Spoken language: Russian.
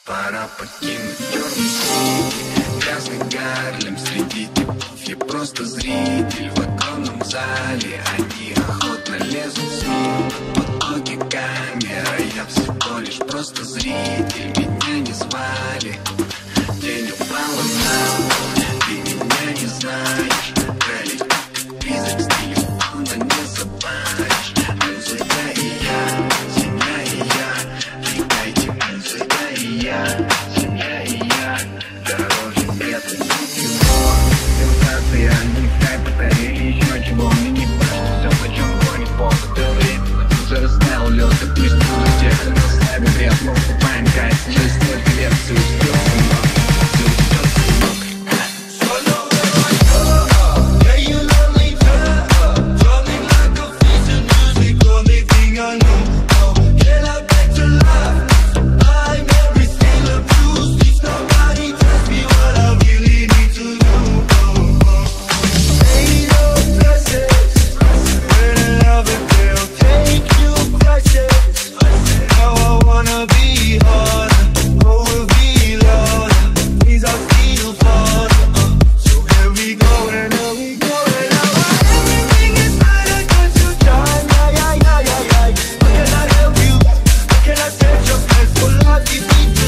Пора покинуть черный сити, грязный Гарлем. Среди типов я просто зритель в огромном зале. Они охотно лезут в СМИ, потоки камеры. Я всего лишь просто зритель, меня не звали. День упал на, ты меня не знаешь. Пролетит призрак с телефона, не забанишь. Музыка и я, земля и я. Летайте, музыка и я, земля и я. Дороже нет ничего. Сенсация, не дай батареи, еще чего мне не важно. Все, на чем гонит повод, ты время. Уже растаял лед, и пусть будут те, кто наставит бред. Мы уступаем кайф, уже столько лет, все успел, сынок. Все успел, сынок. What can I set your place for life?